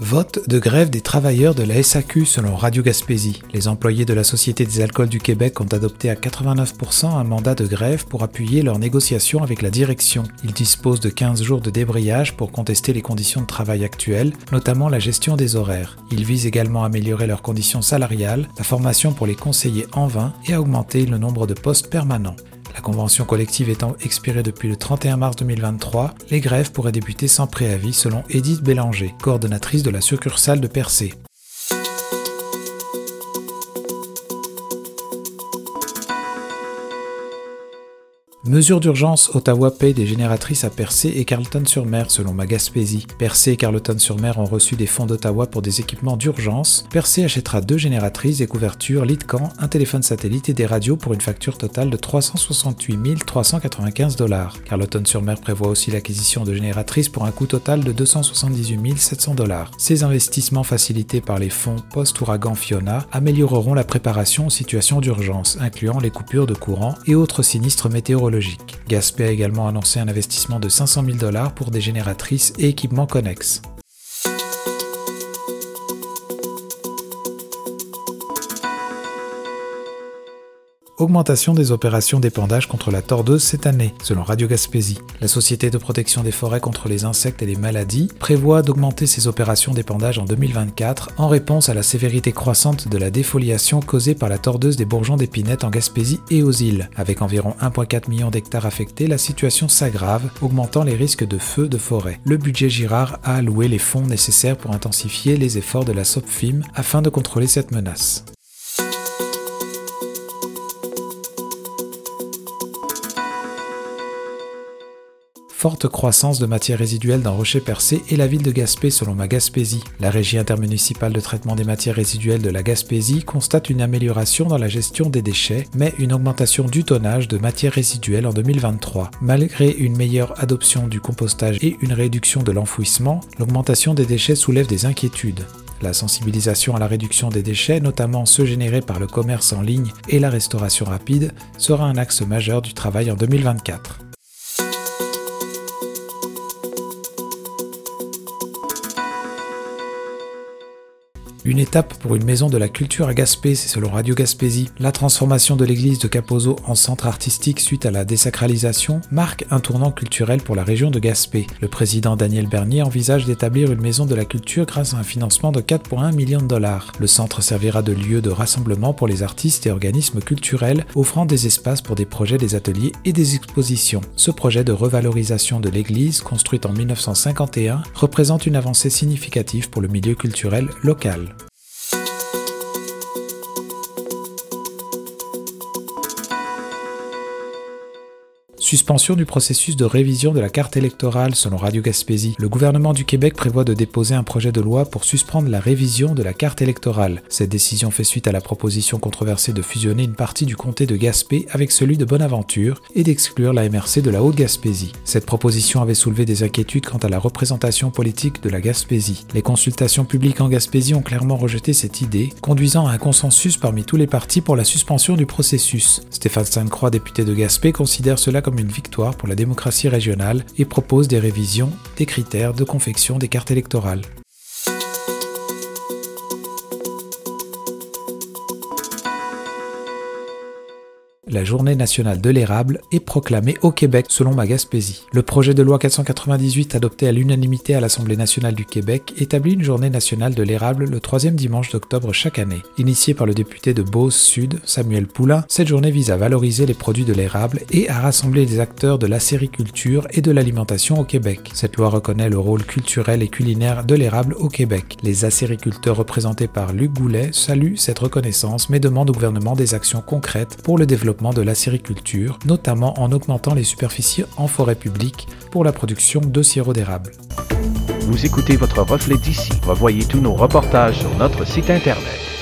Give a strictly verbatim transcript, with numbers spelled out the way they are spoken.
Vote de grève des travailleurs de la S A Q selon Radio Gaspésie. Les employés de la Société des alcools du Québec ont adopté à quatre-vingt-neuf pour cent un mandat de grève pour appuyer leurs négociations avec la direction. Ils disposent de quinze jours de débrayage pour contester les conditions de travail actuelles, notamment la gestion des horaires. Ils visent également à améliorer leurs conditions salariales, la formation pour les conseillers en vin et à augmenter le nombre de postes permanents. La convention collective étant expirée depuis le trente et un mars deux mille vingt-trois, les grèves pourraient débuter sans préavis selon Édith Bélanger, coordonnatrice de la succursale de Percé. Mesure d'urgence, Ottawa paye des génératrices à Percé et Carleton-sur-Mer selon ma Gaspésie. Percé et Carleton-sur-Mer ont reçu des fonds d'Ottawa pour des équipements d'urgence. Percé achètera deux génératrices, des couvertures, lit de camp, un téléphone satellite et des radios pour une facture totale de trois cent soixante-huit mille trois cent quatre-vingt-quinze dollars. Carleton-sur-Mer prévoit aussi l'acquisition de génératrices pour un coût total de deux cent soixante-dix-huit mille sept cents dollars. Ces investissements facilités par les fonds post-ouragan Fiona amélioreront la préparation aux situations d'urgence, incluant les coupures de courant et autres sinistres météorologiques. Gaspé a également annoncé un investissement de cinq cent mille dollars pour des génératrices et équipements connexes. Augmentation des opérations d'épandage contre la tordeuse cette année, selon Radio Gaspésie. La Société de protection des forêts contre les insectes et les maladies prévoit d'augmenter ses opérations d'épandage en deux mille vingt-quatre en réponse à la sévérité croissante de la défoliation causée par la tordeuse des bourgeons d'épinette en Gaspésie et aux îles. Avec environ un virgule quatre million d'hectares affectés, la situation s'aggrave, augmentant les risques de feux de forêt. Le budget Girard a alloué les fonds nécessaires pour intensifier les efforts de la SOPFIM afin de contrôler cette menace. Forte croissance de matières résiduelles dans Rocher-Percé et la ville de Gaspé selon ma Gaspésie. La Régie intermunicipale de traitement des matières résiduelles de la Gaspésie constate une amélioration dans la gestion des déchets, mais une augmentation du tonnage de matières résiduelles en deux mille vingt-trois. Malgré une meilleure adoption du compostage et une réduction de l'enfouissement, l'augmentation des déchets soulève des inquiétudes. La sensibilisation à la réduction des déchets, notamment ceux générés par le commerce en ligne et la restauration rapide, sera un axe majeur du travail en deux mille vingt-quatre. Une étape pour une maison de la culture à Gaspé, c'est selon Radio Gaspésie. La transformation de l'église de Capozo en centre artistique suite à la désacralisation marque un tournant culturel pour la région de Gaspé. Le président Daniel Bernier envisage d'établir une maison de la culture grâce à un financement de quatre virgule un millions de dollars. Le centre servira de lieu de rassemblement pour les artistes et organismes culturels, offrant des espaces pour des projets, des ateliers et des expositions. Ce projet de revalorisation de l'église, construite en mille neuf cent cinquante et un, représente une avancée significative pour le milieu culturel local. Suspension du processus de révision de la carte électorale selon Radio Gaspésie. Le gouvernement du Québec prévoit de déposer un projet de loi pour suspendre la révision de la carte électorale. Cette décision fait suite à la proposition controversée de fusionner une partie du comté de Gaspé avec celui de Bonaventure et d'exclure la M R C de la Haute-Gaspésie. Cette proposition avait soulevé des inquiétudes quant à la représentation politique de la Gaspésie. Les consultations publiques en Gaspésie ont clairement rejeté cette idée, conduisant à un consensus parmi tous les partis pour la suspension du processus. Stéphane Sainte-Croix, député de Gaspé, considère cela comme une victoire pour la démocratie régionale et propose des révisions des critères de confection des cartes électorales. La journée nationale de l'érable est proclamée au Québec selon ma Gaspésie. Le projet de loi quatre cent quatre-vingt-dix-huit adopté à l'unanimité à l'Assemblée nationale du Québec établit une journée nationale de l'érable le troisième dimanche d'octobre chaque année. Initiée par le député de Beauce-Sud, Samuel Poulain, cette journée vise à valoriser les produits de l'érable et à rassembler les acteurs de l'acériculture et de l'alimentation au Québec. Cette loi reconnaît le rôle culturel et culinaire de l'érable au Québec. Les acériculteurs représentés par Luc Goulet saluent cette reconnaissance mais demandent au gouvernement des actions concrètes pour le développement de l'acériculture, notamment en augmentant les superficies en forêt publique pour la production de sirop d'érable. Vous écoutez votre reflet d'ici. Revoyez tous nos reportages sur notre site internet.